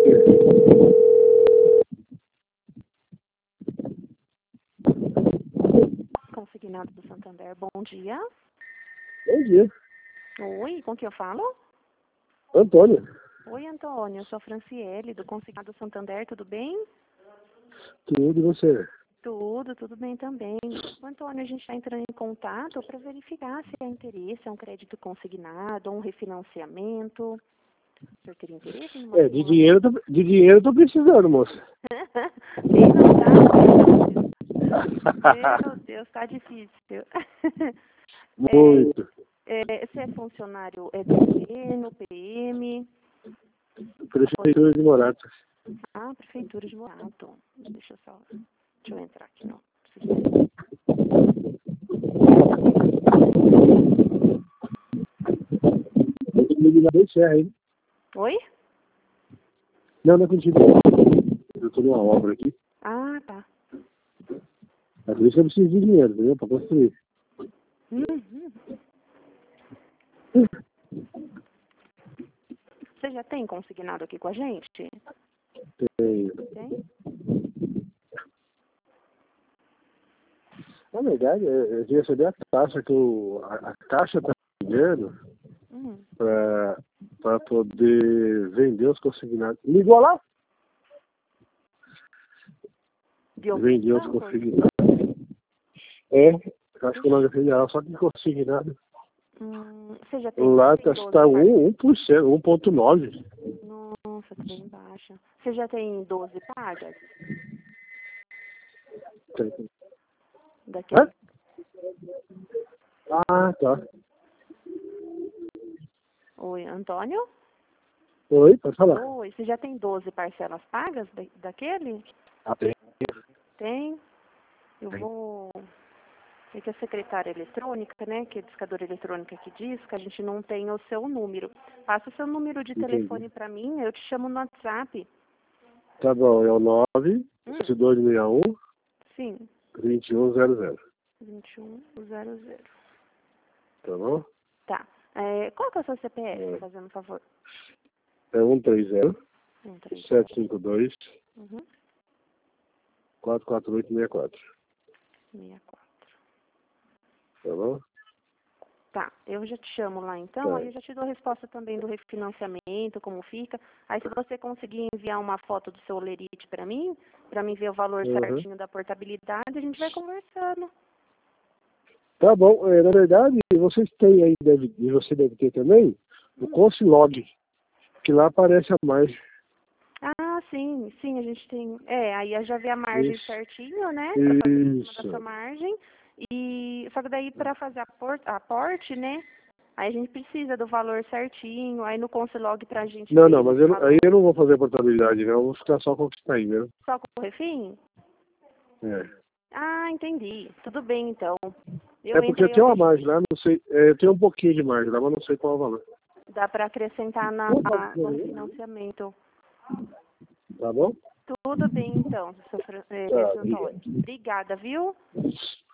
Consignado do Santander, bom dia. Bom dia. Oi, com quem eu falo? Antônio. Oi, Antônio, eu sou a Franciele, do Consignado do Santander, tudo bem? Tudo e você? Tudo bem também. Antônio, a gente está entrando em contato para verificar se há interesse, é um crédito consignado, um refinanciamento. O senhor teria interesse em uma De dinheiro eu tô precisando, moça. Bem, não tá? Meu Deus, tá difícil. Muito. Você é funcionário do governo, PM? Prefeitura de Morato. Ah, Prefeitura de Morato. Deixa eu entrar aqui no sistema. Bem serra, hein? Oi? Não é contigo. Eu tô numa obra aqui. Ah, tá. É por isso que eu preciso de dinheiro, entendeu? Pra construir. Uhum. Você já tem consignado aqui com a gente? Tem. Tem? Na verdade, eu queria saber a taxa que a Caixa tá pagando pra poder vender os consignados. Ligou lá? Vender os consignados. Acho que o nome é federal, só que consignado. Você já tem? Lá está 1%, 1,9%. Nossa, tá bem baixa. Você já tem 12 pagas? Daqui? Ah, tá. Oi, Antônio? Oi, pode falar. Oi, você já tem 12 parcelas pagas daquele? Ah, tem. Tem? Eu vou... É que a secretária eletrônica, né, que é a discadora eletrônica que diz que a gente não tem o seu número. Passa o seu número de telefone para mim, eu te chamo no WhatsApp. Tá bom, é o 9-2261. Sim. 2100. 2100. Tá bom? Tá. Qual que é o seu CPF, fazendo favor? É 130 752 44864. 64. Tá bom? Tá, eu já te chamo lá então, aí eu já te dou a resposta também do refinanciamento, como fica. Aí se você conseguir enviar uma foto do seu lerite para mim ver o valor certinho da portabilidade, a gente vai conversando. Tá bom, na verdade, vocês têm aí, e você deve ter também, o Consilog, que lá aparece a margem. Ah, sim, a gente tem. Aí eu já vi a margem certinho, né? Pra fazer em cima da sua margem. Só que daí para fazer aporte, né? Aí a gente precisa do valor certinho, aí no Consilog pra gente Não, ver mas aí eu não vou fazer a portabilidade, não. Eu vou ficar só com o que está aí mesmo. Só com o refim? Ah, entendi. Tudo bem, então. Porque eu tenho uma margem lá, não sei, eu tenho um pouquinho de margem lá, mas não sei qual é o valor. Dá para acrescentar no financiamento. Tá bom? Tudo bem, então, seu Antônio. Obrigada, viu?